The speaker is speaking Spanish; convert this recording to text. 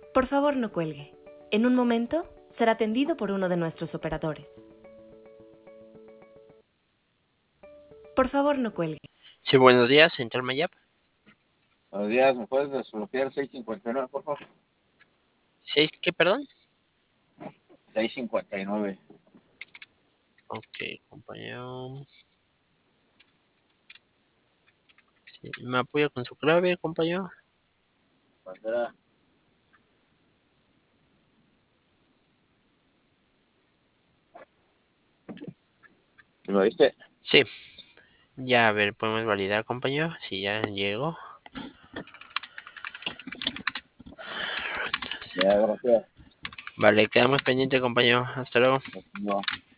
Por favor, no cuelgue. En un momento será atendido por uno de nuestros operadores. Por favor, no cuelgue. Sí, buenos días, Central Mayap. Buenos días, ¿me puedes desbloquear 659, por favor? ¿Seis qué, perdón? 659. Ok, compañero. Sí, ¿me apoya con su clave, compañero? Bandera. ¿Me lo diste? Sí, ya, a ver, podemos validar, compañero. Sí, ya llegó. Ya, gracias. Vale, quedamos pendientes, compañero. Hasta luego. No.